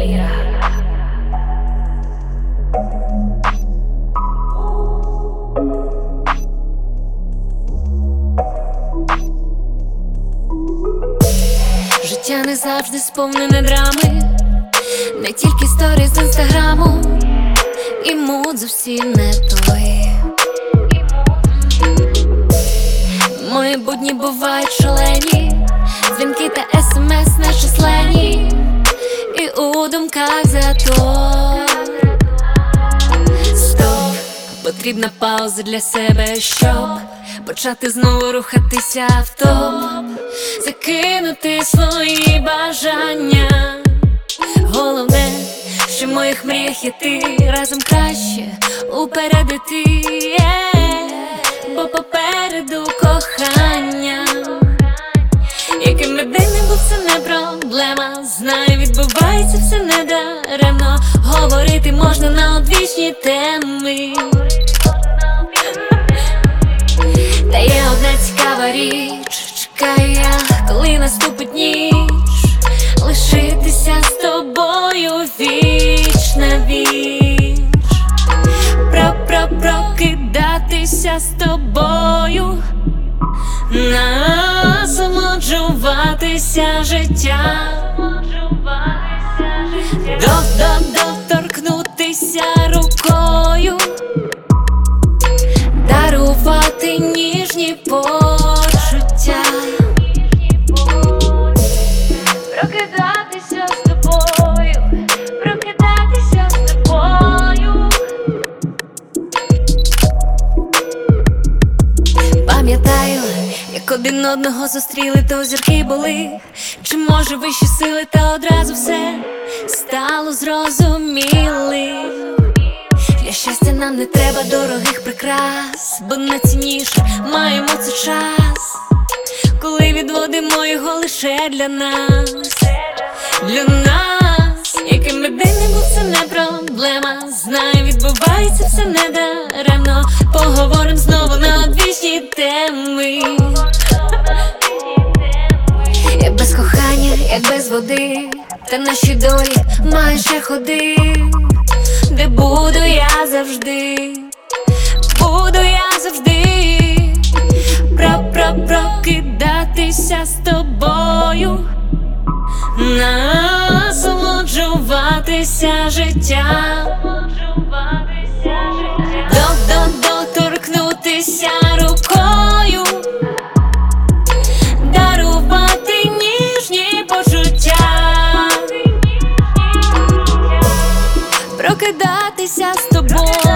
Іра. Життя не завжди сповнене драми, не тільки сторі з інстаграму, і муд зовсім не той. Мої будні бувають шалені, дзвінки та смс нечисленні, і у думках затор. Стоп, потрібна пауза для себе, щоб почати знову рухатися в топ, закинути свої бажання. Головне, що в моїх мріях є ти, разом краще уперед іти, бо попереду кохання. Яким би день не був, це не проблема, знаю, відбувається все недаремно. Говорити можна на одвічні теми. Та є одна цікава річ, чекаю я, коли наступить ніч, лишитися з тобою віч на віч, прокидатися з тобою, насолоджуватися життя, доторкнутися рукою, дарувати ніжні почуття, прокидатися з тобою, прокидатися з тобою. Пам'ятаю, як один одного зустріли, то зірки були, чи може вищі сили, та одразу все стало зрозумілим. Для щастя нам не треба дорогих прикрас, бо найцінніше маємо це час, коли відводимо його лише для нас, для нас. Яким би день не був, це не проблема, знаю, відбувається все недаремно. Поговорим знову на одвічні теми. Як без кохання, як без води, та наші долі мають ще ходи, де буду я завжди, буду я завжди, прокидатися з тобою, насолоджуватися життя, доторкнутися рукою, дарувати ніжні почуття, прокидатися з тобою.